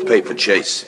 Paper chase.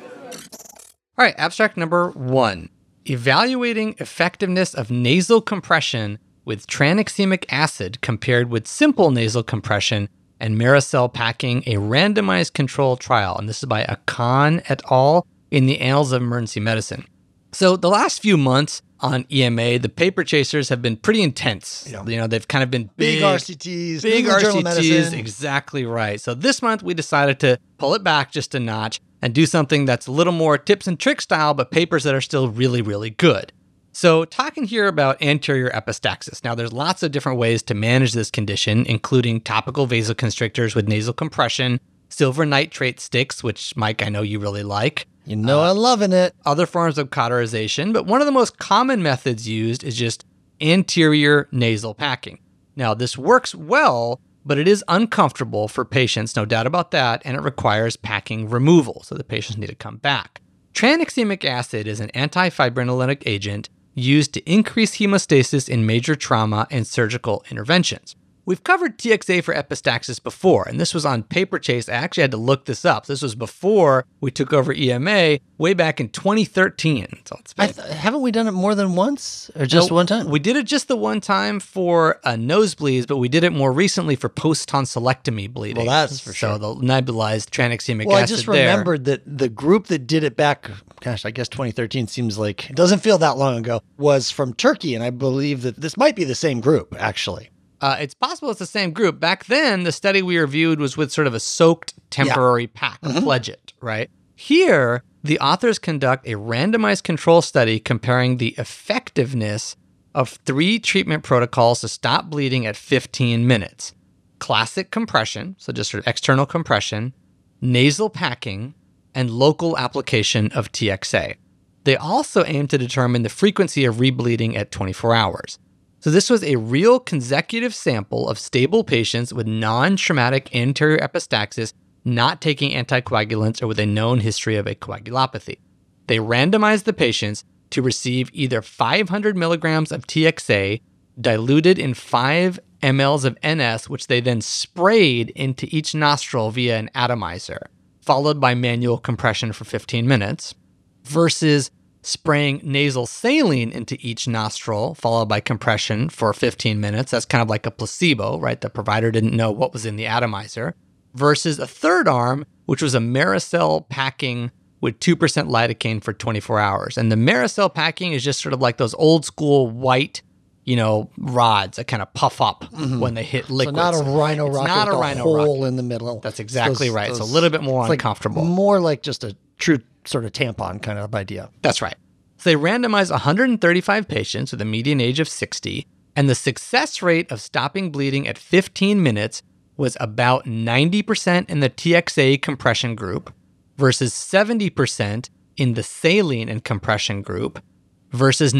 All right, abstract number 1. Evaluating effectiveness of nasal compression with tranexamic acid compared with simple nasal compression and Maricel packing, a randomized controlled trial. And this is by Akan et al. In the Annals of Emergency Medicine. So the last few months on EMA, the paper chasers have been pretty intense. Yeah. They've kind of been big RCTs. Big New England Journal of RCTs, Medicine. exactly right. So this month we decided to pull it back just a notch and do something that's a little more tips and tricks style, but papers that are still really, really good. So talking here about anterior epistaxis. Now, there's lots of different ways to manage this condition, including topical vasoconstrictors with nasal compression, silver nitrate sticks, which, Mike, I know you really like. You know I'm loving it. Other forms of cauterization, but one of the most common methods used is just anterior nasal packing. Now, this works well, but it is uncomfortable for patients, no doubt about that, and it requires packing removal, so the patients need to come back. Tranexamic acid is an antifibrinolytic agent used to increase hemostasis in major trauma and surgical interventions. We've covered TXA for epistaxis before, and this was on Paper Chase. I actually had to look this up. This was before we took over EMA way back in 2013. So Haven't we done it more than once or just one time? We did it just the one time for nosebleeds, but we did it more recently for post-tonsillectomy bleeding. Well, that's for sure. So the nebulized tranexamic acid Well, I just remembered that the group that did it back, I guess 2013 seems like, it doesn't feel that long ago, was from Turkey. And I believe that this might be the same group, actually. It's possible it's the same group. Back then, the study we reviewed was with sort of a soaked temporary pack, a pledget, right? Here, the authors conduct a randomized control study comparing the effectiveness of 3 treatment protocols to stop bleeding at 15 minutes. Classic compression, so just sort of external compression, nasal packing, and local application of TXA. They also aim to determine the frequency of rebleeding at 24 hours. So this was a real consecutive sample of stable patients with non-traumatic anterior epistaxis not taking anticoagulants or with a known history of a coagulopathy. They randomized the patients to receive either 500 milligrams of TXA diluted in 5 mLs of NS, which they then sprayed into each nostril via an atomizer, followed by manual compression for 15 minutes, versus spraying nasal saline into each nostril, followed by compression for 15 minutes. That's kind of like a placebo, right? The provider didn't know what was in the atomizer. Versus a third arm, which was a Maricel packing with 2% lidocaine for 24 hours. And the Maricel packing is just sort of like those old school white, rods that kind of puff up when they hit liquids. So not a rhino rocket not a with rhino hole rocket in the middle. That's exactly right. It's a little bit more uncomfortable. More like just a true sort of tampon kind of idea. That's right. So they randomized 135 patients with a median age of 60, and the success rate of stopping bleeding at 15 minutes was about 90% in the TXA compression group versus 70% in the saline and compression group versus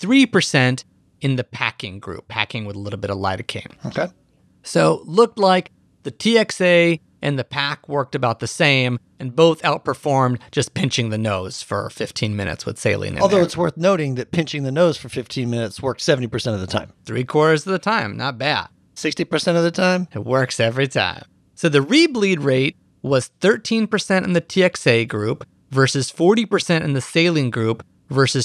93% in the packing group, packing with a little bit of lidocaine. Okay. So looked like the TXA and the pack worked about the same, and both outperformed just pinching the nose for 15 minutes with saline in Although there. it's worth noting that pinching the nose for 15 minutes works 70% of the time. 3/4 of the time, not bad. 60% of the time? It works every time. So the rebleed rate was 13% in the TXA group versus 40% in the saline group versus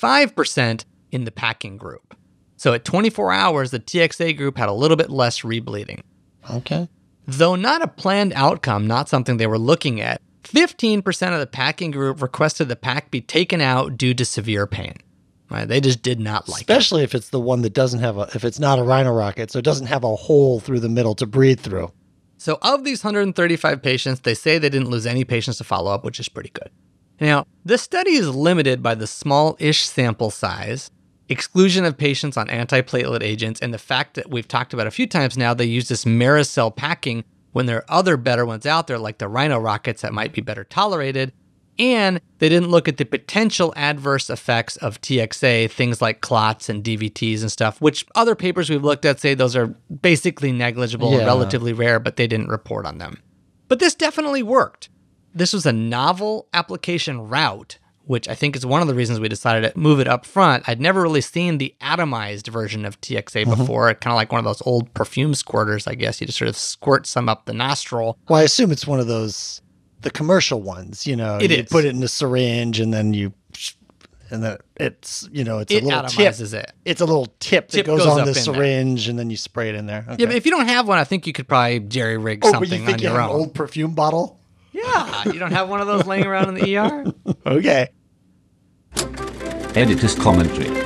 25% in the packing group. So at 24 hours, the TXA group had a little bit less rebleeding. Okay. Though not a planned outcome, not something they were looking at, 15% of the packing group requested the pack be taken out due to severe pain. Right? They just did not like it. Especially if it's the one that doesn't have if it's not a rhino rocket, so it doesn't have a hole through the middle to breathe through. So of these 135 patients, they say they didn't lose any patients to follow up, which is pretty good. Now, this study is limited by the small-ish sample size, exclusion of patients on antiplatelet agents, and the fact that we've talked about a few times now, they use this Maricel packing when there are other better ones out there, like the rhino rockets that might be better tolerated. And they didn't look at the potential adverse effects of TXA, things like clots and DVTs and stuff, which other papers we've looked at say those are basically negligible and relatively rare, but they didn't report on them. But this definitely worked. This was a novel application route, which I think is one of the reasons we decided to move it up front. I'd never really seen the atomized version of TXA before, kind of like one of those old perfume squirters, I guess. You just sort of squirt some up the nostril. Well, I assume it's one of those the commercial ones. You know, It you is. put it in a syringe and then it's a little tip. atomizes it. It's a little tip that Tip goes goes on up the in there. syringe and then you spray it in there. Okay. Yeah, but if you don't have one, I think you could probably jerry-rig but you something think on you your have own. an old perfume bottle? Yeah, you don't have one of those laying around in the ER? Okay. Editor's commentary.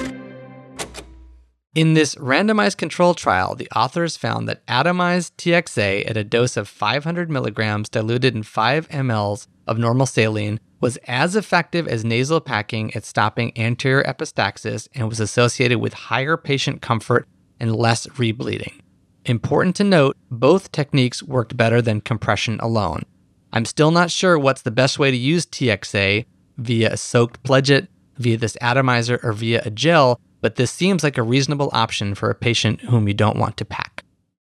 In this randomized control trial, the authors found that atomized TXA at a dose of 500 milligrams diluted in 5 mLs of normal saline was as effective as nasal packing at stopping anterior epistaxis and was associated with higher patient comfort and less rebleeding. Important to note, both techniques worked better than compression alone. I'm still not sure what's the best way to use TXA, via a soaked pledget, via this atomizer, or via a gel, but this seems like a reasonable option for a patient whom you don't want to pack.